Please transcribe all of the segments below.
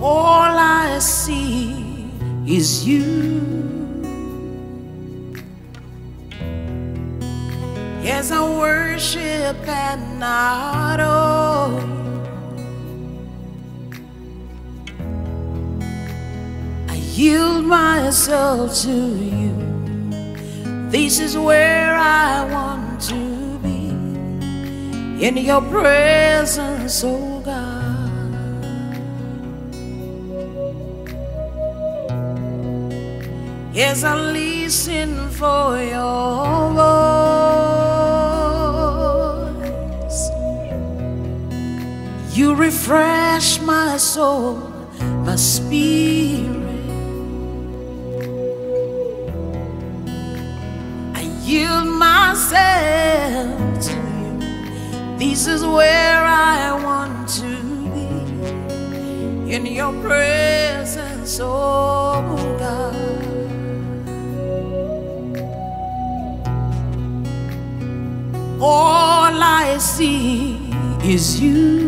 All I see is you. As I worship and adore you, I yield myself to you. This is where I want to be, in your presence, oh God. As I listen for your voice, you refresh my soul, my spirit. I yield myself to you. This is where I want to be, in your presence, oh God. All I see is you.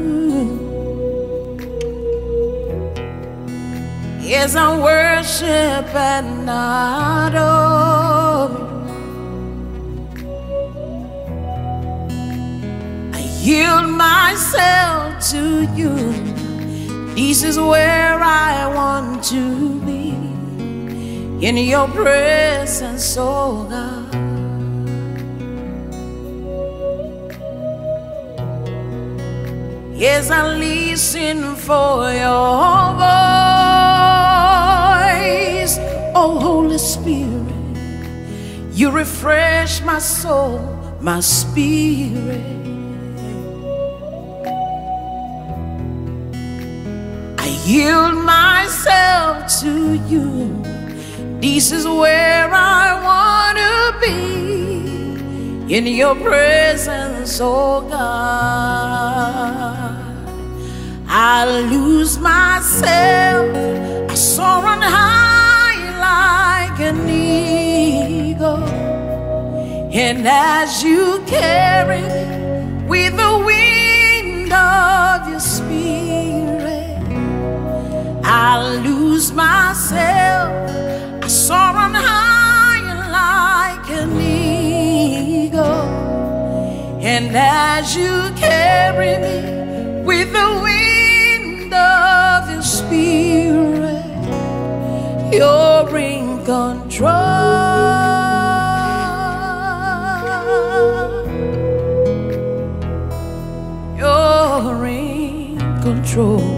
As I worship and adore you, I yield myself to you. This is where I want to be, in your presence, oh God. As I listen for your voice, oh Holy Spirit, you refresh my soul, my spirit. I yield myself to you. This is where I want to be, in your presence, oh God. I lose myself, I soar on high like an eagle, and as you carry me with the wind of your spirit, I lose myself, I soar on high like an eagle, and as you carry me with the wind of your spirit, you're in control. You're in control.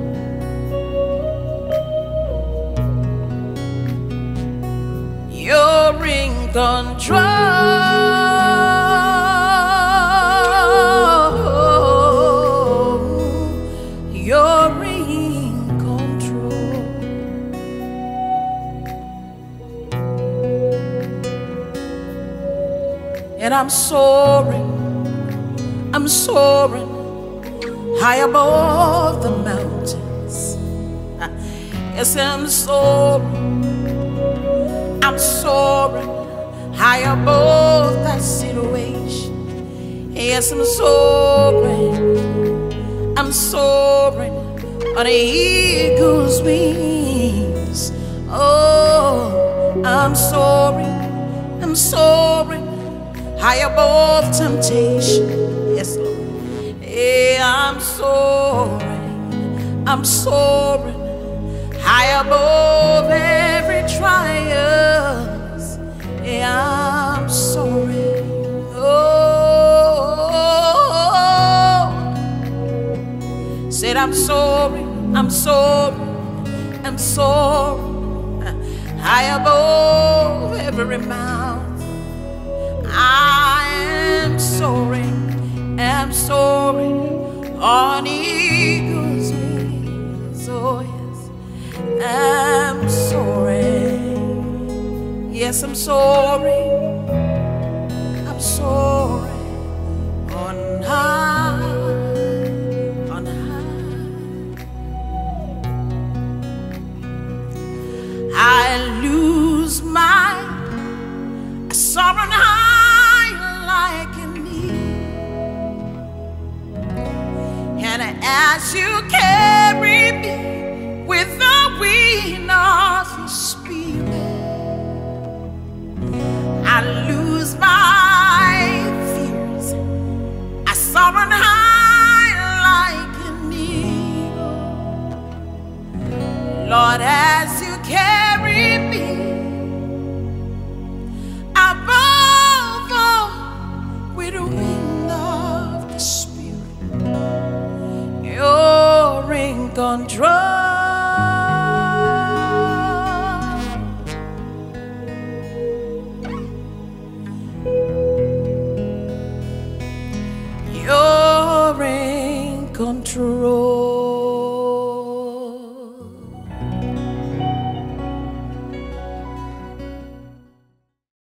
You're in control. You're in control. And I'm soaring high above the mountains. Yes, I'm soaring high above that situation. Yes, I'm soaring on the eagle's wings. Oh, I'm soaring high above temptation. Yes, Lord. Yeah, I'm soaring high above every trials. Yeah, I'm soaring. Oh, said I'm soaring high above every mountain. I am soaring on eagle's wings. Oh yes, I'm soaring. Yes, I'm soaring on high, on high. I lose my soaring high like an eagle, and as you carry me control. You're in control.